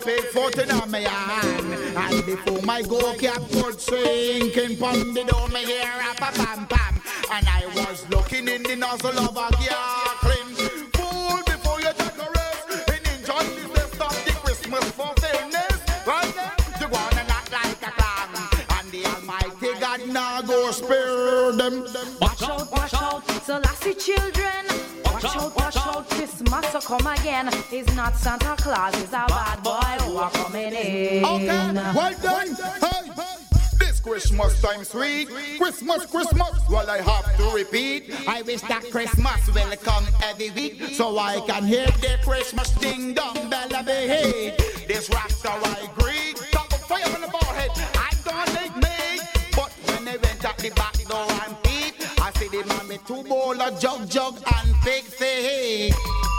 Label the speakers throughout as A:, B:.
A: big foot in my hand. And before my go cap could sinking pon the door, me hear a pam pam. And I was looking in the nozzle of a Garclin. Fool before you take a rest. And enjoy the rest of the Christmas for fairness. Right now, you wanna not like a clown. And the Almighty God now go spare them.
B: Watch out, so lassie children. Watch out, Christmas will come again. It's not Santa Claus, it's a bad boy who are coming in.
A: Okay, well done. Hey, this Christmas time sweet. Christmas. Well, I have to repeat. I wish that Christmas will come every week, so I can hear the Christmas ding dong bell of the head. This Rasta I Greek, top of fire on the forehead. I don't like me, but when they went at the back door and peep, I see the man with two bowl of jug and big feet.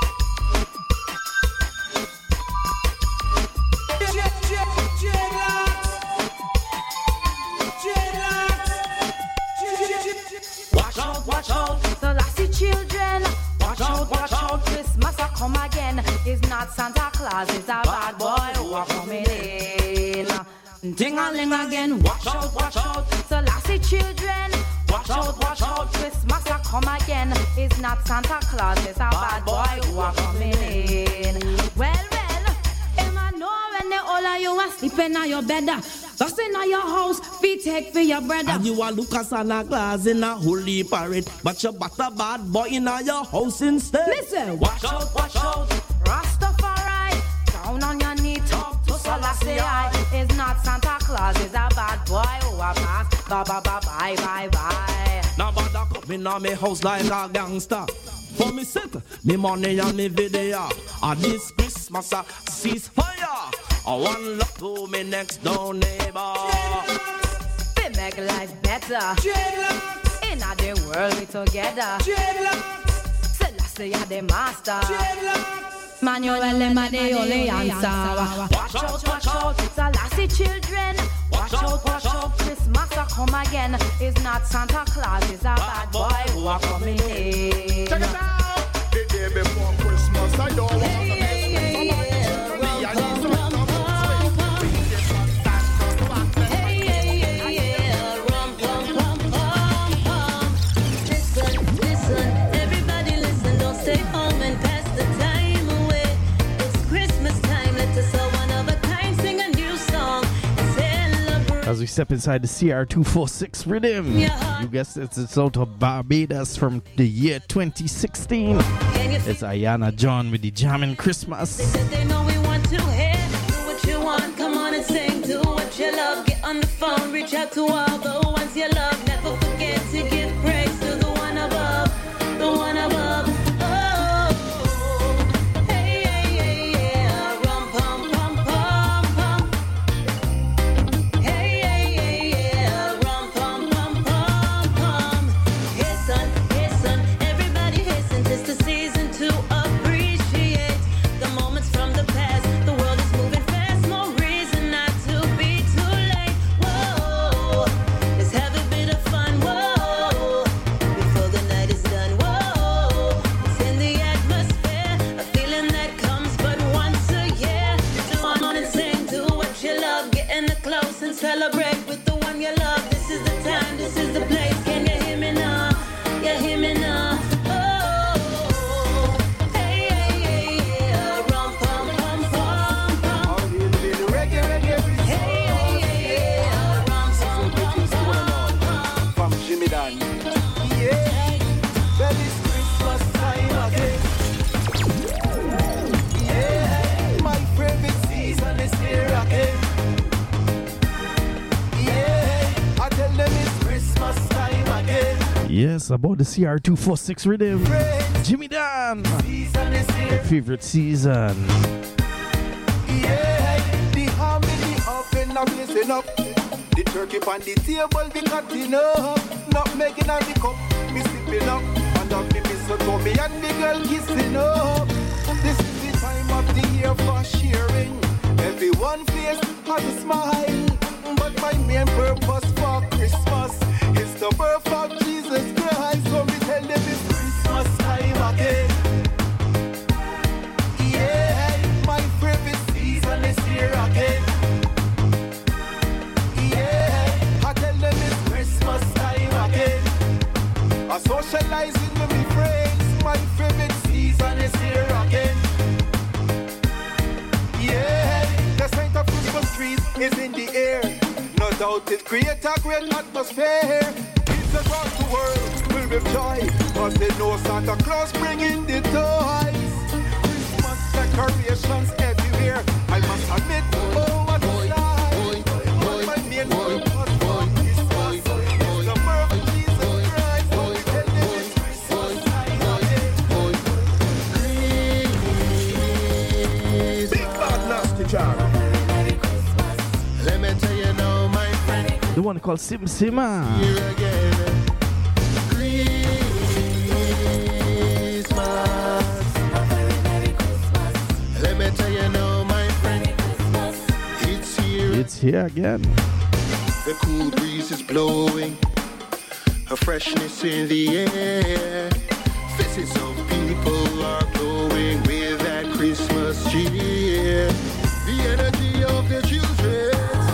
B: Watch out, so lassie children. Watch out, Christmas will come again. It's not Santa Claus, it's a bad boy who are coming in. Ding-a-ling again, watch out, so lassie children. Watch out, Christmas will come again. It's not Santa Claus, it's a bad boy who are coming in. Well, Emma know when the all of you are sleeping on your bed. Just in your house, feet take for your brother.
C: And you are look at Santa Claus in a holy parade, but you but a bad boy in your house instead.
B: Listen, watch out, Rastafari, down on your knee, talk to Selassie. It's not Santa Claus, it's a bad boy who a pass. Bye.
C: Now bother coming on me house like a gangster. For me sick, me money and me video. And this Christmas a ceasefire. I want love to me next door neighbor.
B: They make life better. In the world we together. Selassie are the master. Manuel them are the only answer. Watch out, Selassie children. Watch out, Christmas will come again. It's not Santa Claus, it's a bad boy who are coming in.
A: Check it out. The day before Christmas, I don't want to miss
D: as we step inside the CR246 rhythm. You guessed it's out of Barbados from the year 2016. It's Ayana John with the Jammin' Christmas.
E: They said they know we want to hear. Do what you want, come on and sing. Do what you love, get on the phone, reach out to all the ones you love. Never forget to give praise to the one above, the one above. Celebrate with the one you love. This is the time, this is the place. Can you hear me now? You hear me now? Oh, hey, rum pum pum pum pum. Reggae, hey, rum pum pum pum.
F: From Jimmy Dan. Yeah, well it's Christmas time again. Yeah, my favorite season is here again.
D: Yes, about the CR246 rhythm. Jimmy Dan, favorite season.
F: Yeah, the harmony up and I'm listen up. The turkey on the table be cutting up. Not making on the cup, me sipping up. And up the mistletoe, me and the girl kissing up. This is the time of the year for sharing. Everyone face has a smile. But my main purpose for Christmas is the birth of Jesus Christ. So me tell them it's Christmas time again. Yeah, my favorite season is here trees is in the air. No doubt it creates a great atmosphere. It's across the world filled with joy, cause they know Santa Claus bringing the toys. Christmas decorations everywhere. I must admit, oh what a sight. But my main purpose for Christmas is the birth of Jesus Christ. So we tell them it's Christmas time of day. Big bad nasty jar.
G: Let me tell you now, my friend.
D: The one called Sim Sima.
G: Here again. Christmas. Let me tell you now, my friend. It's here.
D: It's here again.
G: The cool breeze is blowing, a freshness in the air. Faces of people are glowing with that Christmas cheer. The energy of the children,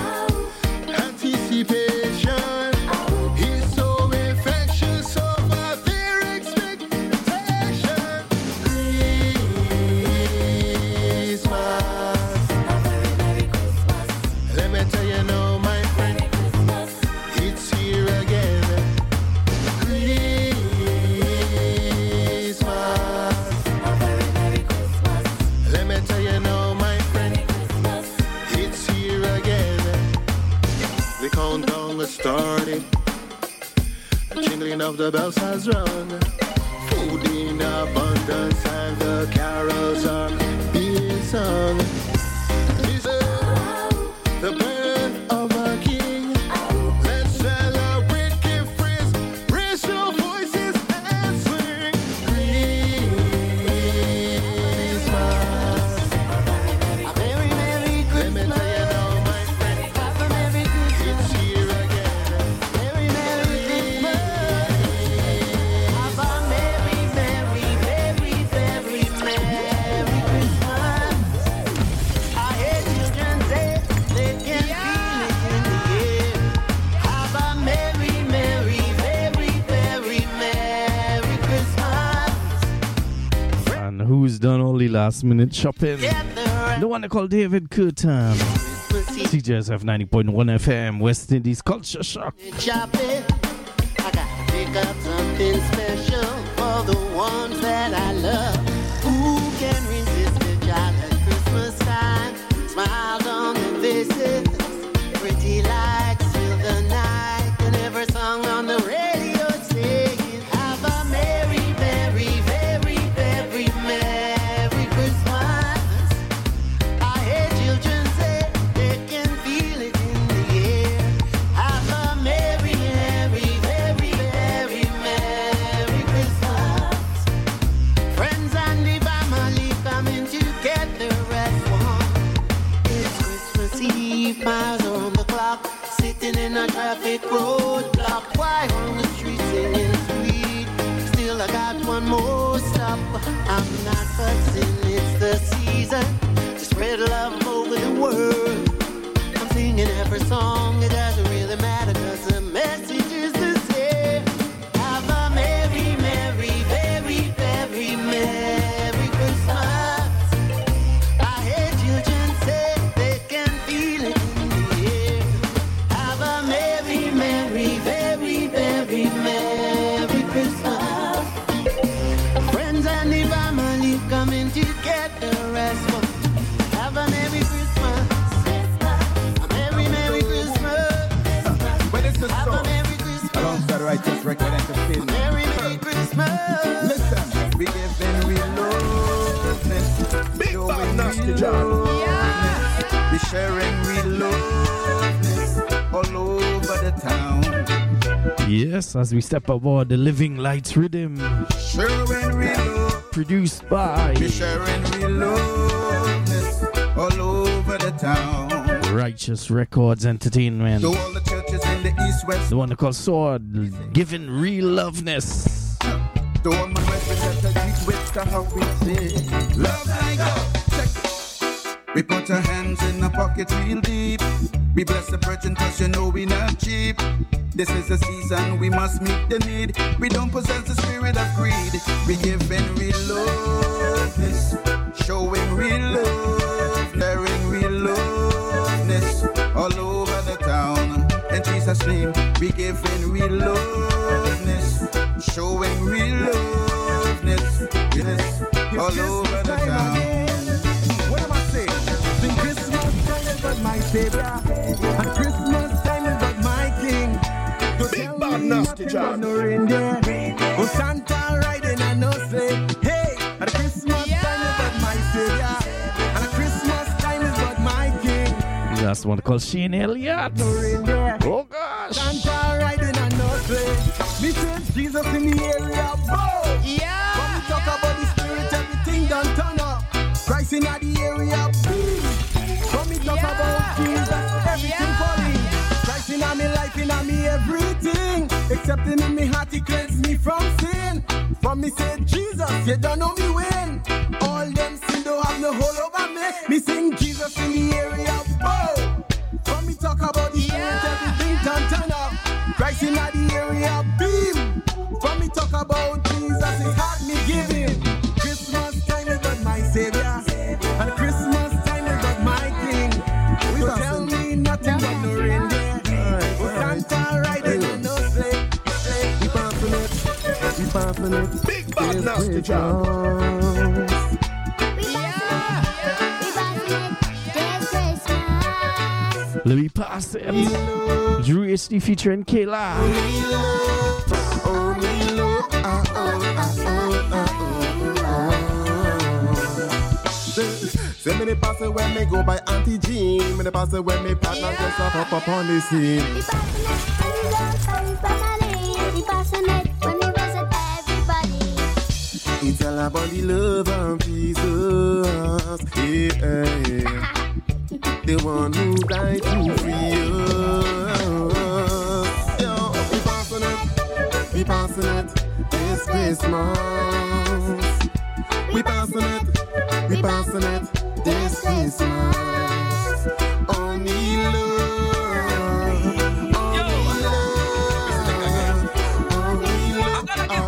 G: anticipation is so infectious over their expectation. Christmas. Let me tell you now, my friend, it's here again. Christmas. Let me tell you now, my friend, it's here again. The countdown has started. The jingling of the bells has rung. Food in abundance and the carols are being sung. Listen, the birth of a king. Let's celebrate, give praise, raise your voices and sing. Christmas. A very Merry Christmas. Let me tell you now, my friend, have a Merry Christmas. It's here again. Very Merry Christmas. Have a Merry, Merry, very, very Merry Christmas. I hear children say they can feel it in the air. Have a Merry, Merry, very, very Merry Christmas.
D: And who's done all the last minute shopping? The one they call David Curtin. CJSF 90.1 FM, West Indies Culture Shock.
G: Shopping. I gotta pick up something special for the ones that I love. Who can resist the joy at Christmas time? Smiles on their faces, pretty lights fill the night, and every song on the radio saying, have a Merry, Merry, very, very Merry Christmas. I hear children say they can feel it in the air. Have a Merry, Merry, very, very Merry Christmas. Friends and the family coming together as one. It's Christmas Eve, miles on the clock, sitting in a traffic roadblock. Why on the street singing sweet? Still I got one more stop. I'm not fussing, it's the season to spread love over the world. I'm singing every song, it doesn't really matter, cause the message is the same. Have a Merry, Merry, very, very Merry Christmas. I hear children say they can feel it in the air. Have a Merry, Merry, very, very Merry Christmas. Friends and the family coming together as one. Have a Merry Christmas. A Merry, Merry Christmas.
F: But it's a
G: Have a
F: song
G: Merry Christmas.
F: alongside Righteous Record Entertainment.
G: Merry, Merry Christmas.
F: Listen, we giving real loveness, showing real loveness, we sharing real loveness all over the town.
D: Yes, as we step aboard the Living Lights Rhythm,
F: Sharing real love,
D: produced by
F: we sharing real loveness all over the town.
D: Righteous Records Entertainment.
F: To all the churches in the east, west,
D: The one they call Sword, giving real loveness.
F: to all my representatives, with how we say love like God. Check it. We put our hands in our pockets real deep. We bless the virgin cause you know we not cheap. This is the season we must meet the need. We don't possess the spirit of greed. We giving real loveness, showing real love, sharing real loveness all over the town. In Jesus' name, we giving real loveness, showing real loveness, yes, all over the town.
H: What am I saying? Think Christmas time is but my Savior, and Christmas time is but my King.
A: Big bad nasty job.
H: No reindeer, oh Santa riding on no sleigh. Hey, and Christmas time is but my Savior, and Christmas time is but my King.
D: That's one called Shane Elliott.
H: No reindeer,
D: Oh gosh.
H: Santa riding on no sleigh. Me say Jesus in the area, bow.
B: Yeah.
H: When we talk about the Spirit, everything done turn up. Christ in the area, boom. When we talk about Jesus, everything falling. Christ in my life, in me everything. Except in me heart, he cleanse me from sin. For me say Jesus, you don't know me when. All them sin don't have no hold over me. Me sing Jesus in the area, bow. When we talk about the Spirit, everything done turn up. Christ in the area, beam. When we talk about Jesus, his heart me giving. Christmas time is but my Savior, and Christmas time is but my King. So tell me nothing but no reindeer, Santa riding on no sleigh. We passing it,
A: Big bad nasty job.
D: Let me pass it. Drew HD featuring Kayla.
H: Say me the pass it when me go by Auntie Jean. Me the pass it when me partner just up on the scene.
I: We passing it when we visit everybody.
H: It's all about the love of Jesus. Yeah. The one who died to free us. Yo, we passing it this Christmas. We passing it this Christmas. Only love, only love.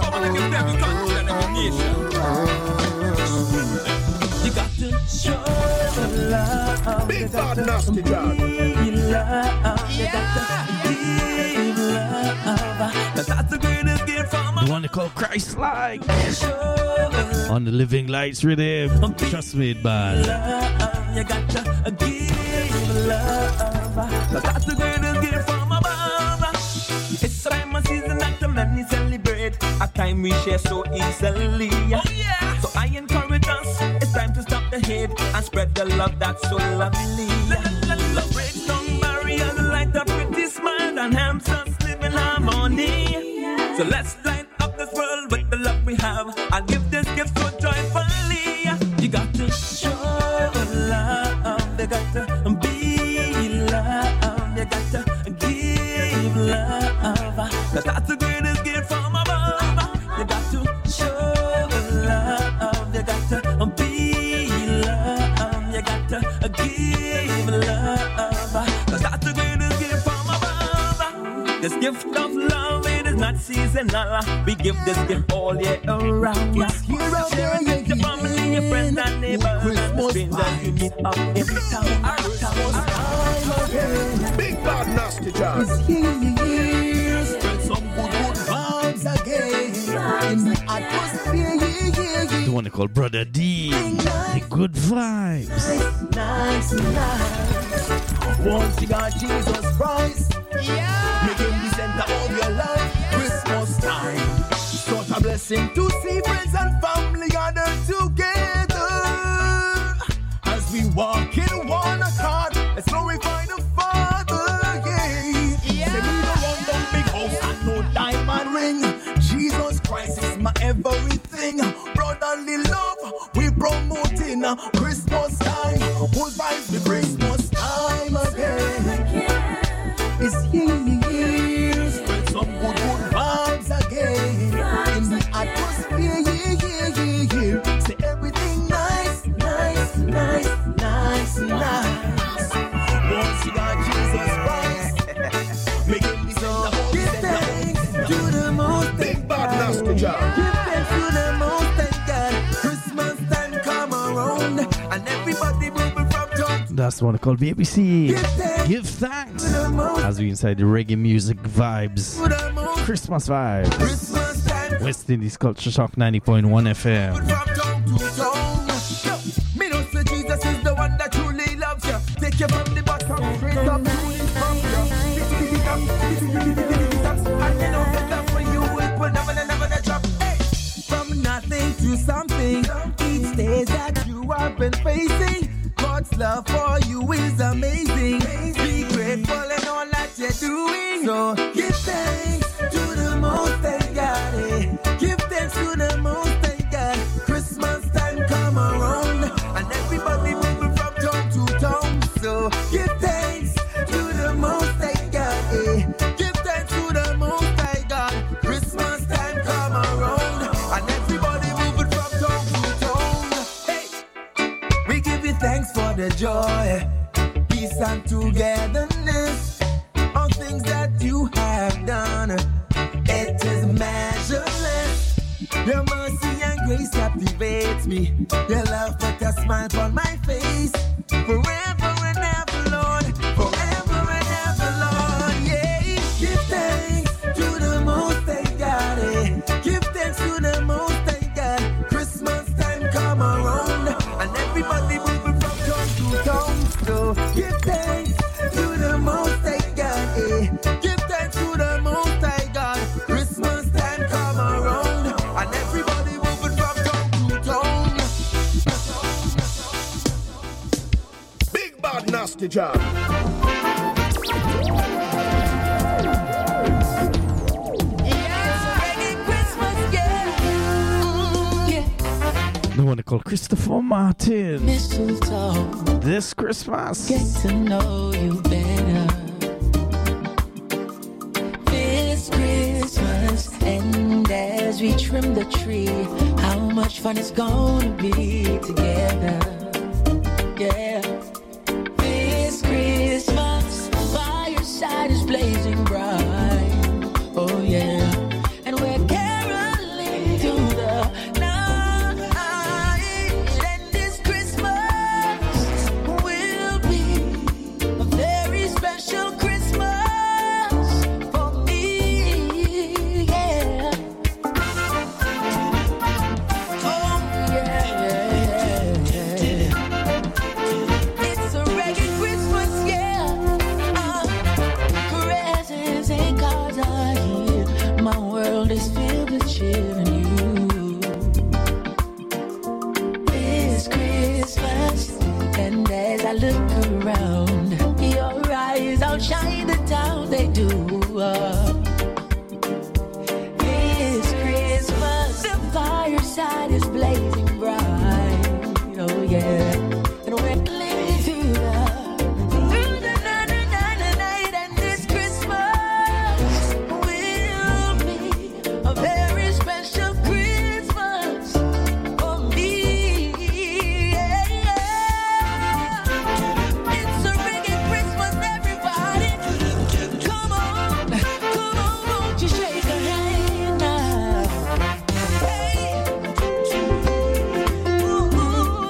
C: You got to show love.
A: Big bad nasty job.
C: You got to give love. That's the greatest gift from
D: The one they call Christ like. On the Living Lights rhythm. Trust me, it bad.
C: You got to give love. That's the greatest gift from above. It's a time of season that the many celebrate. A time we share so easily. Oh yeah. So I encourage us. It's time to stop the hate and spread the love that's so lovely. Love breaks down barriers, light up with this smile and helps us live in harmony. So let's light up this world with the love we have. I'll give this gift so joyfully. You got to show love. You got to be love. You got to give love. That's the greatest gift from above. You got to show love. You got to be love. You got to give love. That's the greatest gift from above. This gift of love, it is not seasonal. We give this gift all year around. Share it with your family, your friends and neighbors, and the strangers you meet up in town.
A: Big bad nasty job.
H: Spread some good vibes again in the atmosphere.
D: The one they call Brother D. The good vibes.
H: Nice. Once you got Jesus Christ, make him the center of your life. Christmas time, such a blessing to see friends and family gathered together. As we walk in one accord, let's glorify the Father. Yeah. Say we don't want no big house and no diamond ring. Jesus Christ is my everything. Brotherly love, we promoting Christmas time. Whose vibes the Christmas time again? It's here. Spread some good vibes again in the atmosphere. Yeah. Say everything nice. Once you got Jesus Christ, make it so. Give thanks to the most.
A: Big bad nasty job.
H: Give thanks to the most thank God. Christmas time come around and everybody moving from top.
D: That's the one called BBC.
H: Give thanks
D: Give thanks as we inside the reggae music vibes, Christmas vibes. West Indies Culture Shock 90.1 FM.
H: Me know say Jesus is the one that truly loves you. Take you from the bottom straight up to the top. And you know that love for you it will never drop. From nothing to something, each day that you have been facing. God's love for you is amazing. Be grateful in all that you're doing. So give thanks to the Most High God. Give thanks to the Most High God. Christmas time come around and everybody moving from town to town. So give thanks to the Most High God. Give thanks to the Most High God. Christmas time come around and everybody moving from town to town. Hey, we give you thanks for the joy, peace and togetherness, all things that you have done. It is measureless. Your mercy and grace captivates me. Your love put a smile on my face. Forever and ever, Lord. Forever and ever, Lord. Yeah. Give thanks to the Most High God. Give thanks to the Most High God. Christmas time come around and everybody moving from town to town. So give thanks to the Most High God. Give thanks to the Most High God. Christmas time come around and everybody moving from town to town.
J: Big bad nasty job.
D: The one called Christopher Martin.
E: Mistletoe.
D: This Christmas.
E: Get to know you better. This Christmas, and as we trim the tree, how much fun it's gonna be together. Yeah. This Christmas, fireside is blazing bright. Oh yeah. And we're caroling through the night. And this Christmas will be a very special Christmas for me. Yeah. Oh yeah. It's a reggae Christmas, yeah. Presents and cards are here. My world is filled with cheer and you. This Christmas, and as I look around, your eyes outshine the town they do. This Christmas, the fireside is blazing bright. Oh yeah, and we're living through the night, and this Christmas will be a very special Christmas for me. Yeah. It's a reggae Christmas, everybody. Come on, won't you shake a hand now? Hey. Ooh,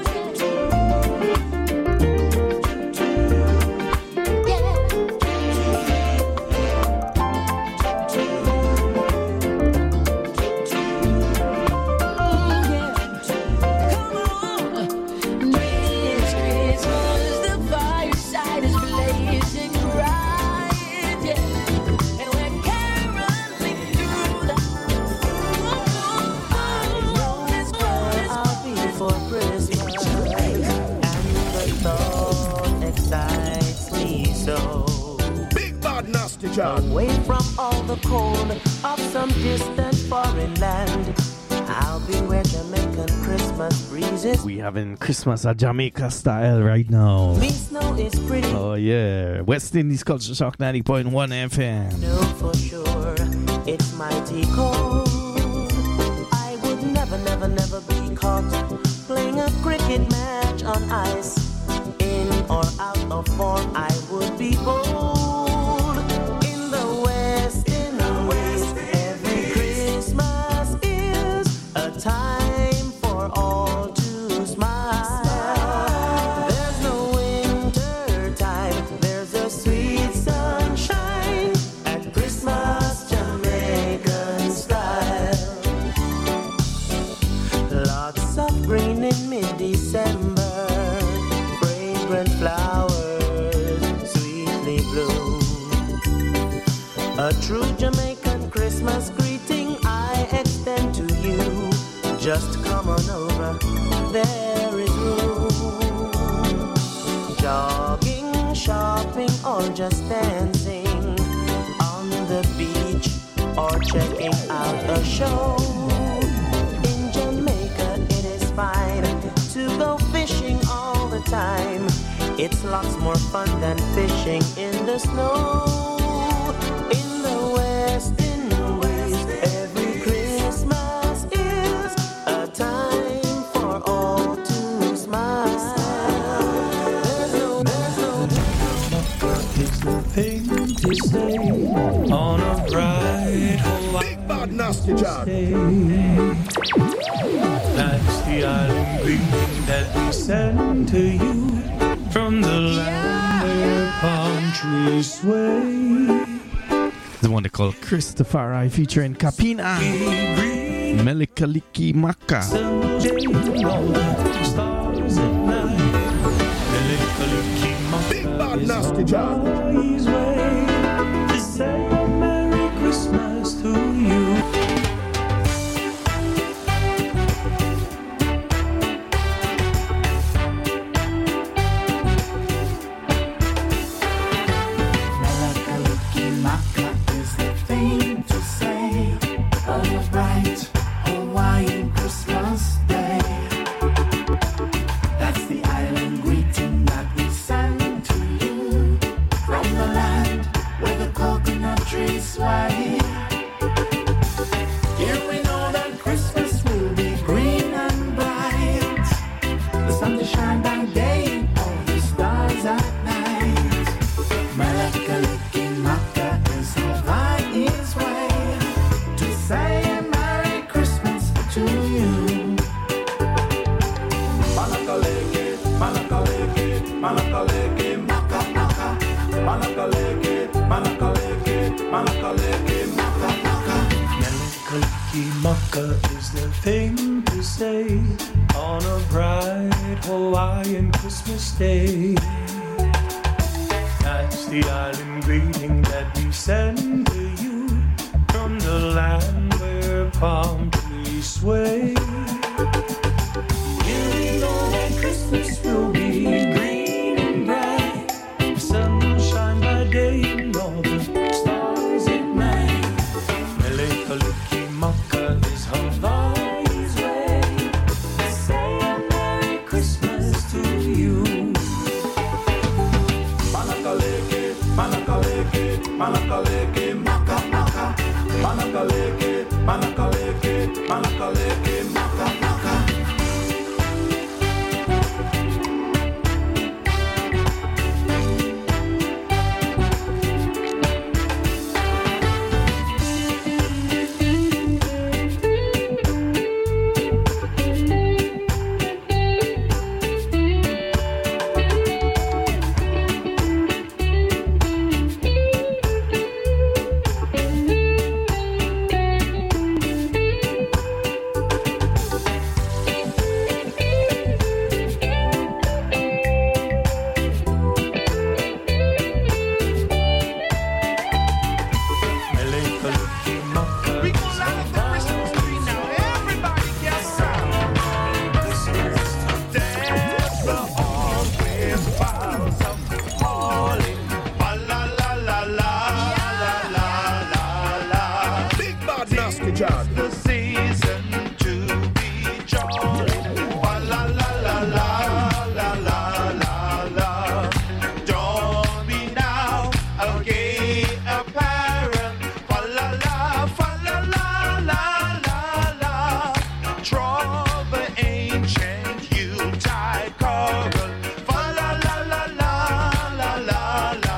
E: This Christmas, the fireside is blazing bright, yeah. And we're caroling through the I'll be for Christmas, and the thought excites me so.
J: Big bad nasty job.
E: Away from all the cold of some distant foreign land, I'll be where Jamaican Christmas breezes.
D: We having Christmas at Jamaica style right now.
E: Me snow is pretty.
D: Oh yeah, West Indies Culture Shock 90.1 FM.
E: No, for sure, it's mighty cold. I would never be caught playing a cricket match on ice. In or out of form, I would be bold. In the West, every Christmas is a time for all to smile. There's no winter time, there's a sweet
K: A true Jamaican Christmas greeting I extend to you. Just come on over, there is room. Jogging, shopping, or just dancing on the beach, or checking out a show. In Jamaica it is fine to go fishing all the time. It's lots more fun than fishing in the snow. In the West Indies, every Christmas is a time for all to smile. There's no
L: It's the thing to say on a bright Hawaii.
J: Big bad nasty job.
L: That's the island greeting that we send to you from the land where palm trees sway.
D: The one they call Christopher featuring Kapina Melikaliki Maka.
J: Big bad nasty job.
L: To say a Merry Christmas to you.
M: Hawaiian Christmas Day. That's the island greeting that we send to you from the land where the coconut trees sway. Here we know that Christmas will be green and bright. The sun will shine by day and all the stars at night. Malakaliki Maka is Hawaii's way to say to you.
L: Malakaleke, malakaleke, malakaleke, maka maka. Malakaleke, malakaleke, malakaleke, maka maka. Malakaleke maka is the thing to say on a bright Hawaiian Christmas day. That's the island greeting that we send to you from the land where palm trees sway. Here we know that Christmas will be green and bright. The sun will shine by day and all the stars at night. Melikaliki Maka is Hawaii's way to say a Merry Christmas to you. Malakaleke, malakaleke, malakaleke, maka maka. Malakaleke, malakaleke, malakaleke, maka maka.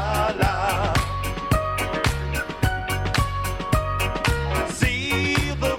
N: See the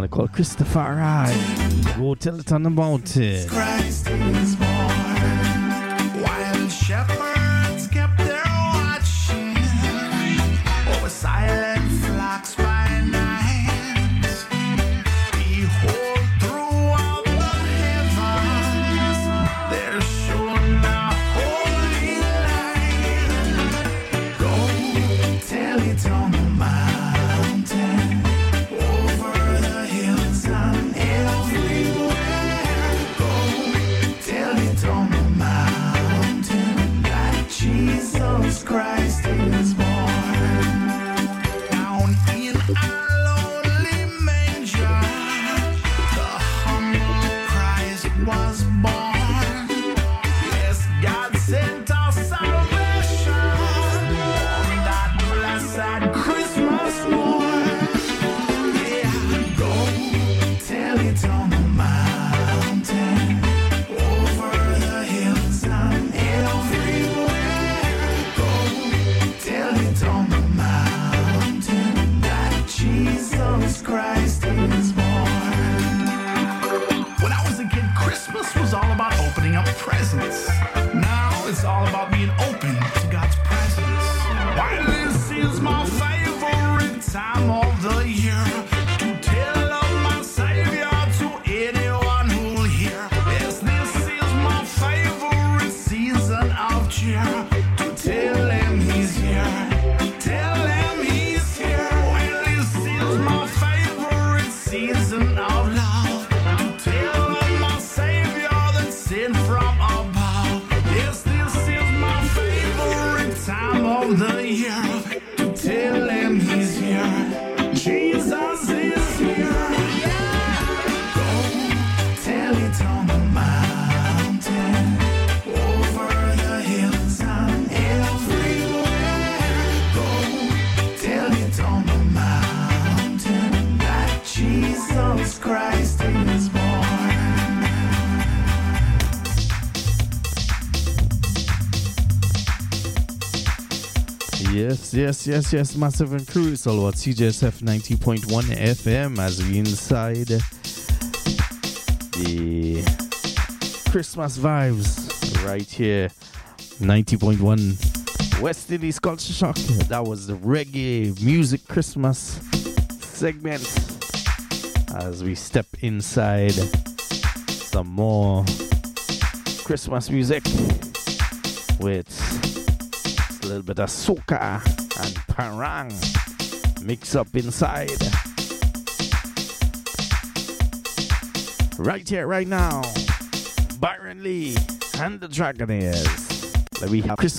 D: called Christopher Ride. Go tell it on the mountain.
M: Christ is born. Wild shepherds kept their watching over silent flocks by night. Behold, throughout the heavens there shone a holy light. Go tell it on the mountain, over the hills and everywhere. Go tell it on the mountain that Jesus Christ is born. Down in a lonely manger, the humble Christ was born. Yes, God sent us salvation on that blessed Christmas morn. Yeah, go tell it on the mountain, over the hills and everywhere. Go tell it on the mountain that Jesus Christ is born. When I was a kid, Christmas was all about opening up presents. Now it's all about being open to God's presence. Why this is my favorite time of the year to tell of my Savior to anyone who'll hear. Yes, this is my favorite season of cheer to tell him he's here. Tell him he's here. Well, this is my favorite season of love to tell of my Savior that's sent from above. Yes, this is my favorite time of the year to tell him he's here. Jesus is here. Go tell it on the mountain, over the hills and everywhere. Go tell it on the mountain that Jesus Christ is born.
D: Yes, Massive and Crew. It's all about CJSF 90.1 FM as we inside the Christmas vibes right here. 90.1 West Indies Culture Shock. That was the reggae music Christmas segment as we step inside some more Christmas music with a little bit of soca and parang mix up inside. Right here, right now, Byron Lee and the Dragonaires. We have Christmas